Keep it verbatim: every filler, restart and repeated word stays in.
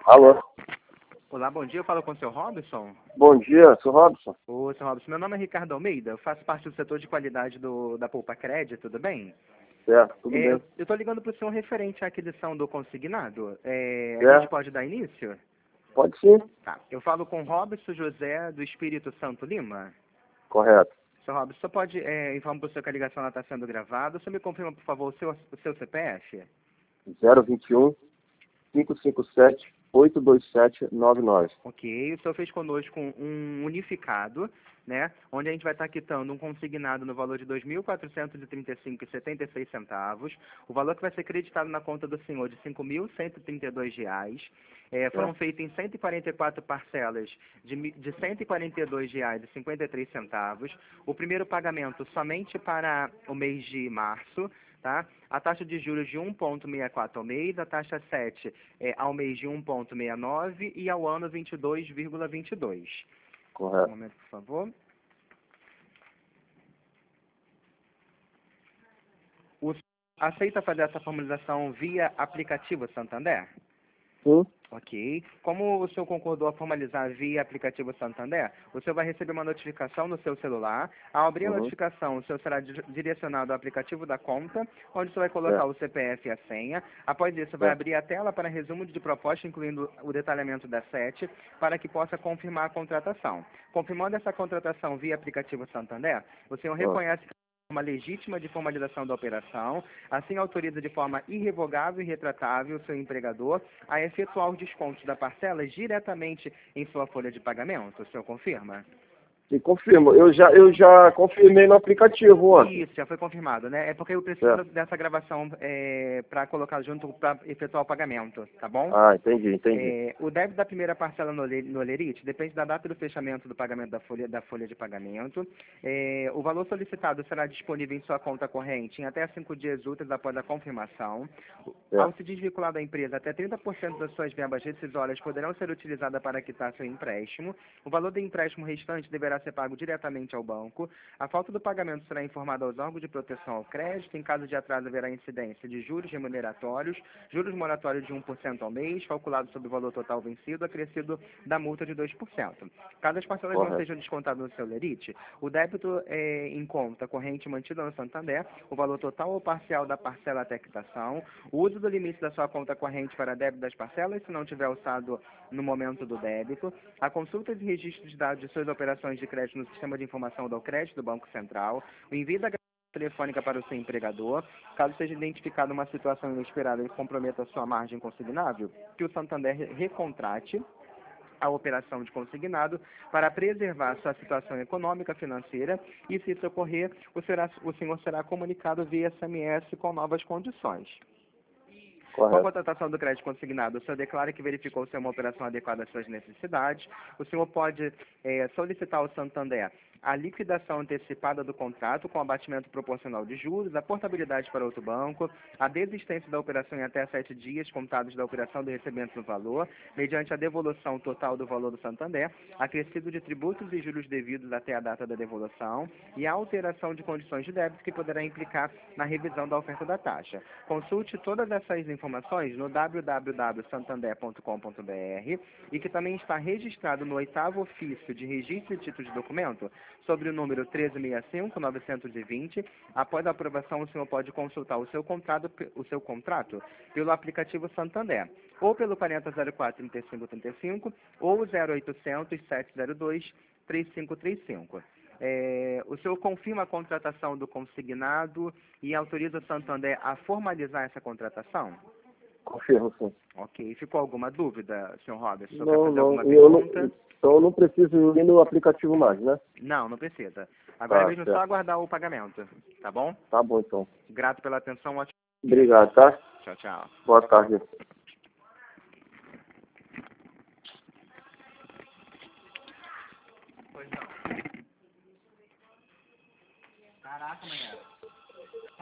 Alô? Olá, bom dia. Eu falo com o seu Robson. Bom dia, sou Robson. Ô, seu Robson, meu nome é Ricardo Almeida. Eu faço parte do setor de qualidade do, da Poupa Crédito, tudo bem? Certo, tudo É, bem. eu estou ligando para o senhor referente à aquisição do consignado. É, a gente Certo, pode dar início? pode sim. Tá. Eu falo com Robson José do Espírito Santo Lima. Correto. Seu Robson, você pode é, informar para o senhor que a ligação está sendo gravada. Você me confirma, por favor, o seu, o seu C P F? zero vinte e um, quinhentos e cinquenta e sete, oitocentos e vinte e sete, noventa e nove. Ok, o senhor fez conosco um unificado, né, onde a gente vai estar quitando um consignado no valor de dois mil quatrocentos e trinta e cinco reais e setenta e seis centavos, o valor que vai ser creditado na conta do senhor de cinco mil cento e trinta e dois reais. É, foram feitas em cento e quarenta e quatro parcelas de, mi- de cento e quarenta e dois reais e cinquenta e três centavos. O primeiro pagamento somente para o mês de março, tá? A taxa de juros de um vírgula sessenta e quatro ao mês, a taxa sete é, ao mês de um vírgula sessenta e nove e ao ano vinte e dois vírgula vinte e dois. Um Correto. momento, por favor. O senhor aceita fazer essa formalização via aplicativo Santander? Sim, Ok. Como o senhor concordou a formalizar via aplicativo Santander, o senhor vai receber uma notificação no seu celular. Ao abrir a uhum, notificação, o senhor será di- direcionado ao aplicativo da conta, onde o senhor vai colocar certo, o C P F e a senha. Após isso, vai certo. abrir a tela para resumo de proposta, incluindo o detalhamento da S E T, para que possa confirmar a contratação. Confirmando essa contratação via aplicativo Santander, o senhor Ah, reconhece forma legítima de formalização da operação, assim autoriza de forma irrevogável e retratável o seu empregador a efetuar os descontos da parcela diretamente em sua folha de pagamento. O senhor confirma? e confirmo, eu já, eu já confirmei no aplicativo ontem. Isso, já foi confirmado, né? É porque eu preciso Certo. dessa gravação é, para colocar junto para efetuar o pagamento, tá bom? Ah, entendi, entendi. É, o débito da primeira parcela no, le- no Lerite depende da data do fechamento do pagamento da folha, da folha de pagamento. É, o valor solicitado será disponível em sua conta corrente em até cinco dias úteis após a confirmação. Ao Certo, se desvincular da empresa, até trinta por cento das suas verbas rescisórias poderão ser utilizadas para quitar seu empréstimo. O valor do empréstimo restante deverá ser pago diretamente ao banco. A falta do pagamento será informada aos órgãos de proteção ao crédito. Em caso de atraso, haverá incidência de juros remuneratórios, juros moratórios de um por cento ao mês, calculado sobre o valor total vencido, acrescido da multa de dois por cento. Caso as parcelas não correto. sejam descontadas no seu lerite, o débito é, em conta corrente mantido no Santander, o valor total ou parcial da parcela até quitação, o uso do limite da sua conta corrente para débito das parcelas, se não tiver usado no momento do débito, a consulta de registro de dados de suas operações de crédito no Sistema de Informação do Crédito do Banco Central, o envio da telefônica para o seu empregador, caso seja identificada uma situação inesperada que comprometa a sua margem consignável, que o Santander recontrate a operação de consignado para preservar sua situação econômica financeira e, se isso ocorrer, o, será, o senhor será comunicado via S M S com novas condições. Com a Correto. contratação do crédito consignado, o senhor declara que verificou se é uma operação adequada às suas necessidades. O senhor pode eh, solicitar ao Santander a liquidação antecipada do contrato com abatimento proporcional de juros, a portabilidade para outro banco, a desistência da operação em até sete dias contados da operação do recebimento do valor, mediante a devolução total do valor do Santander, acrescido de tributos e juros devidos até a data da devolução e a alteração de condições de débito que poderá implicar na revisão da oferta da taxa. Consulte todas essas informações no w w w ponto santander ponto com ponto b r e que também está registrado no oitavo ofício de registro de título de documento sobre o número treze sessenta e cinco, novecentos e vinte. Após a aprovação, o senhor pode consultar o seu contrato, o seu contrato pelo aplicativo Santander, ou pelo quarenta zero quatro, trinta e cinco trinta e cinco, ou zero oitocentos, sete zero dois, três cinco três cinco. É, o senhor confirma a contratação do consignado e autoriza o Santander a formalizar essa contratação? Confirmo, sim. Ok. Ficou alguma dúvida, senhor Robert? O senhor quer Não, fazer não, alguma eu não, pergunta? então eu não preciso ir no aplicativo mais, né? Não, não precisa. Agora é Tá, mesmo só certo. aguardar o pagamento, tá bom? Tá bom, então. Grato pela atenção, ótimo dia. Obrigado, tá? Tchau, tchau. Boa tarde. Pois não. Caraca, manhã.